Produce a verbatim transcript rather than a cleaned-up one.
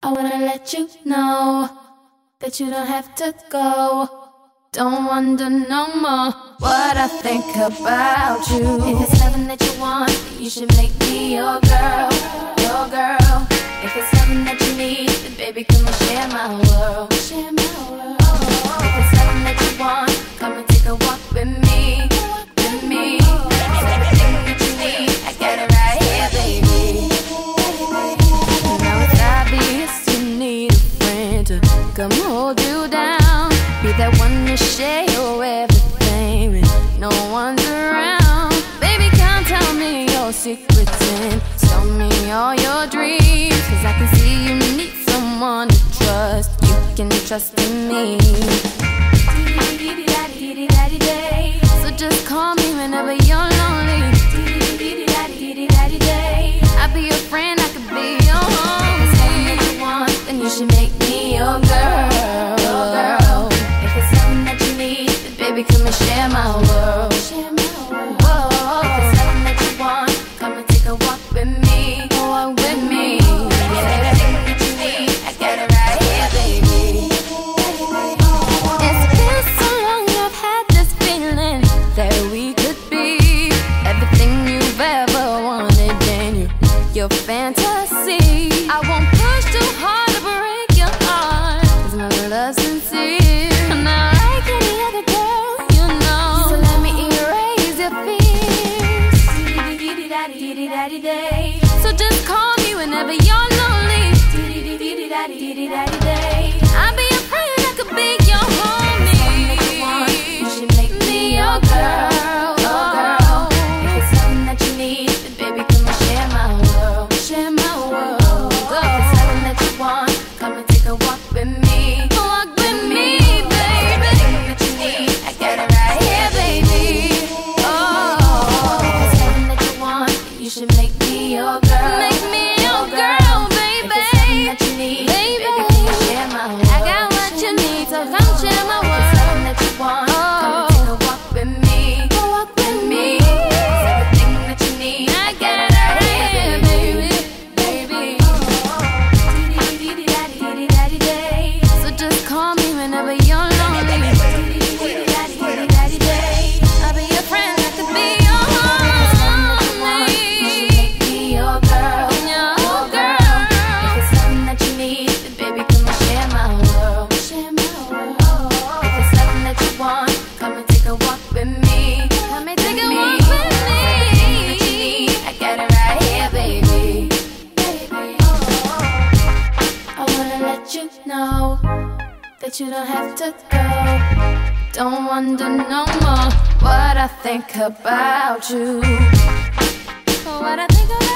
I wanna let you know that you don't have to go. Don't wonder no more what I think about you. If it's something that you want, you should make me your girl, your girl. If it's something that you need, then baby, come and share my world, share my world. If it's something that you want, come and take a walk with me, with me. It's everything that you need, I got it right here, baby. Now it's obvious you need a friend to come hold you down. Be that one to share your everything when no one's around. Baby, come tell me your secrets and tell me all your dreams. Cause I can see you need someone to trust. You can trust in me. So just call me whenever you're lonely. I'll be your friend, I could be your homie. If it's something that you want, then you should make me your girl, your girl. If it's something that you need, then baby, come and share my world, share my world. Whoa. If it's something that you want, come and take a walk with me, walk with me. Yeah, everything that you need, I got it right here, baby. It's been so long, I've had this feeling that we could be everything you've ever wanted in you, your fantasy. I won't push too hard to break your heart, cause my love's sincere. I'm not like any other girl, you know. So let me erase your fears. So just call me whenever you're lonely. I'll be your friend, I could be your homie. You should make me your girl, your girl. If it's something that you need, then baby, come and share my world, share my world. If it's something that you want, come and take a walk with me, walk with me, baby. Everything that you need, I got it right here, baby. Oh, if it's something that you want, you should make me your girl, make me your girl, baby. If it's something that you need, baby, come and share my world. I got what you need, so come share my world. If it's something that you want, come and take a walk with me, walk with me. It's everything that you need, I got it right here, baby, baby. So just call me whenever you're lonely. I'll be your friend, I could be your homie. You should make me your girl, your girl. If it's something that you need, then baby, come and share my world, share my world. If it's something that you want, come and take a walk with me, come and take a walk with me. Everything that you need, I got it right here, baby, baby. I wanna let you know that you don't have to go. Don't wonder no more what I think about you, what I think about